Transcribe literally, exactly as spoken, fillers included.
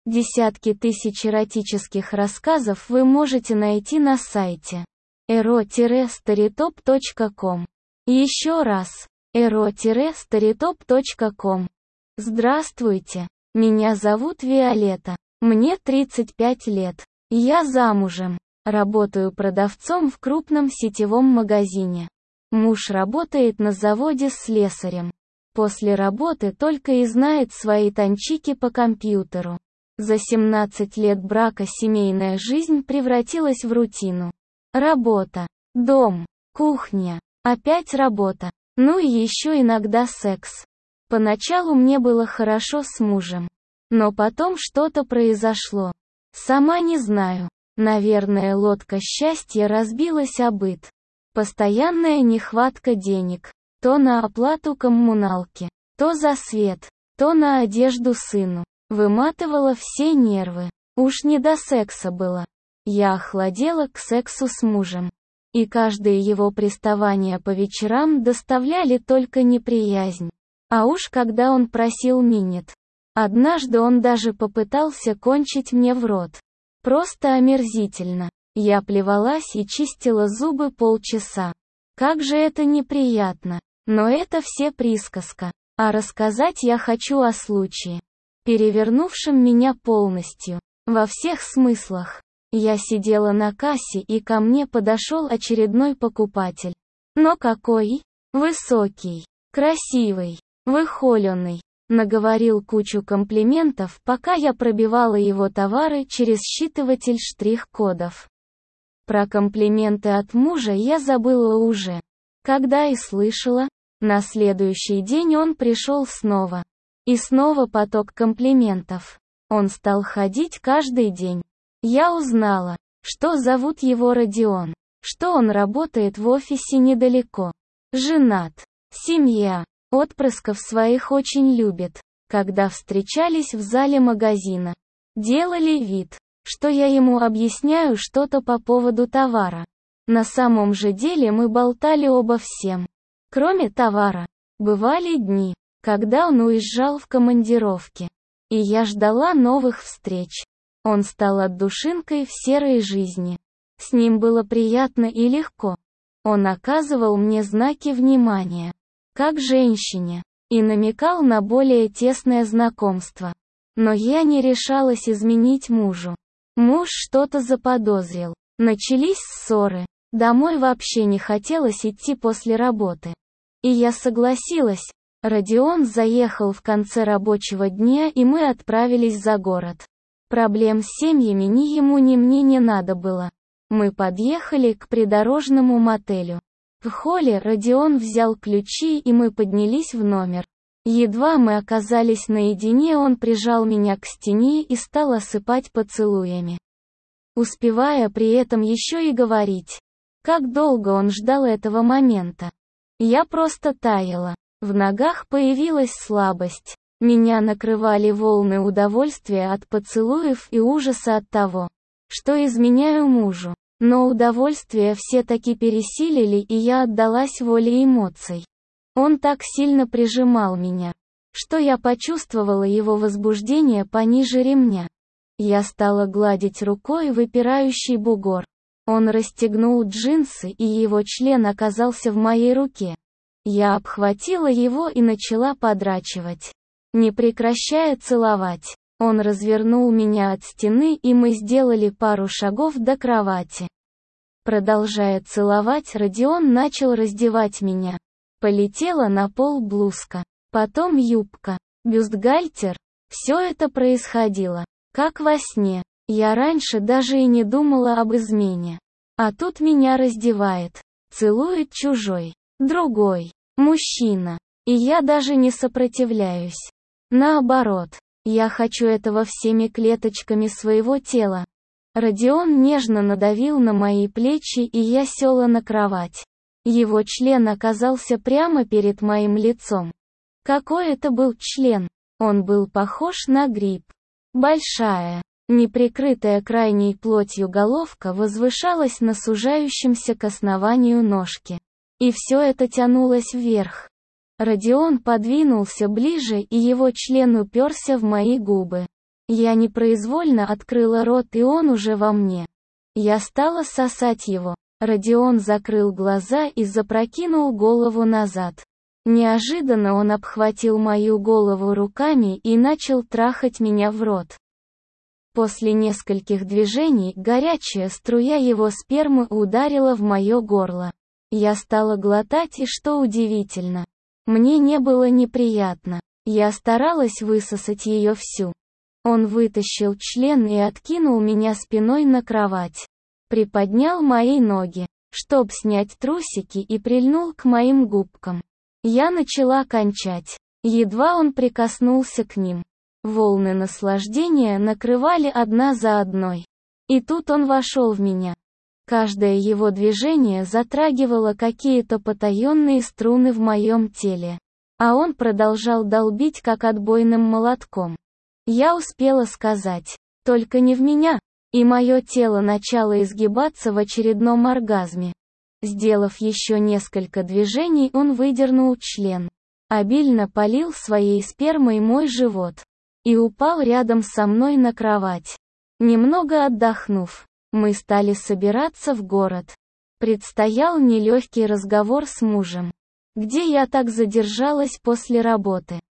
Десятки тысяч эротических рассказов вы можете найти на сайте эро старитоп точка ком. Еще раз, эро старитоп точка ком. Здравствуйте, меня зовут Виолетта, мне тридцать пять лет, я замужем, работаю продавцом в крупном сетевом магазине. Муж работает на заводе слесарем. После работы только и знает свои танчики по компьютеру. За семнадцать лет брака семейная жизнь превратилась в рутину. Работа, дом, кухня, опять работа, ну и еще иногда секс. Поначалу мне было хорошо с мужем. Но потом что-то произошло. Сама не знаю. Наверное, лодка счастья разбилась о быт. Постоянная нехватка денег. То на оплату коммуналки, то за свет, то на одежду сыну. Выматывала все нервы. Уж не до секса было. Я охладела к сексу с мужем. И каждое его приставание по вечерам доставляли только неприязнь. А уж когда он просил минет. Однажды он даже попытался кончить мне в рот. Просто омерзительно. Я плевалась и чистила зубы полчаса. Как же это неприятно. Но это все присказка. А рассказать я хочу о случае, перевернувшем меня полностью. Во всех смыслах. Я сидела на кассе, и ко мне подошел очередной покупатель. Но какой? Высокий, красивый, выхоленный. Наговорил кучу комплиментов, пока я пробивала его товары через считыватель штрих-кодов. Про комплименты от мужа я забыла уже. Когда и слышала, на следующий день он пришел снова. И снова поток комплиментов. Он стал ходить каждый день. Я узнала, что зовут его Родион, что он работает в офисе недалеко. Женат. Семья. Отпрысков своих очень любит. Когда встречались в зале магазина, делали вид, что я ему объясняю что-то по поводу товара. На самом же деле мы болтали обо всем. Кроме товара, бывали дни, когда он уезжал в командировки. И я ждала новых встреч. Он стал отдушинкой в серой жизни. С ним было приятно и легко. Он оказывал мне знаки внимания, как женщине, и намекал на более тесное знакомство. Но я не решалась изменить мужу. Муж что-то заподозрил. Начались ссоры. Домой вообще не хотелось идти после работы. И я согласилась. Родион заехал в конце рабочего дня, и мы отправились за город. Проблем с семьями ни ему, ни мне не надо было. Мы подъехали к придорожному мотелю. В холле Родион взял ключи, и мы поднялись в номер. Едва мы оказались наедине, он прижал меня к стене и стал осыпать поцелуями, успевая при этом еще и говорить. Как долго он ждал этого момента. Я просто таяла. В ногах появилась слабость. Меня накрывали волны удовольствия от поцелуев и ужаса от того, что изменяю мужу. Но удовольствие все-таки пересилили, и я отдалась воле эмоций. Он так сильно прижимал меня, что я почувствовала его возбуждение пониже ремня. Я стала гладить рукой выпирающий бугор. Он расстегнул джинсы, и его член оказался в моей руке. Я обхватила его и начала подрачивать, не прекращая целовать. Он развернул меня от стены, и мы сделали пару шагов до кровати. Продолжая целовать, Родион начал раздевать меня. Полетела на пол блузка, потом юбка, бюстгальтер. Все это происходило, как во сне. Я раньше даже и не думала об измене. А тут меня раздевает, целует чужой, другой, мужчина. И я даже не сопротивляюсь. Наоборот. Я хочу этого всеми клеточками своего тела. Родион нежно надавил на мои плечи, и я села на кровать. Его член оказался прямо перед моим лицом. Какой это был член? Он был похож на гриб. Большая, неприкрытая крайней плотью головка возвышалась на сужающемся к основанию ножки. И все это тянулось вверх. Родион подвинулся ближе, и его член уперся в мои губы. Я непроизвольно открыла рот, и он уже во мне. Я стала сосать его. Родион закрыл глаза и запрокинул голову назад. Неожиданно он обхватил мою голову руками и начал трахать меня в рот. После нескольких движений горячая струя его спермы ударила в мое горло. Я стала глотать, и что удивительно, мне не было неприятно. Я старалась высосать ее всю. Он вытащил член и откинул меня спиной на кровать. Приподнял мои ноги, чтоб снять трусики, и прильнул к моим губкам. Я начала кончать. Едва он прикоснулся к ним, волны наслаждения накрывали одна за одной. И тут он вошел в меня. Каждое его движение затрагивало какие-то потаенные струны в моем теле. А он продолжал долбить как отбойным молотком. Я успела сказать: «Только не в меня», и мое тело начало изгибаться в очередном оргазме. Сделав еще несколько движений, он выдернул член, обильно полил своей спермой мой живот и упал рядом со мной на кровать. Немного отдохнув, мы стали собираться в город. Предстоял нелегкий разговор с мужем. Где я так задержалась после работы?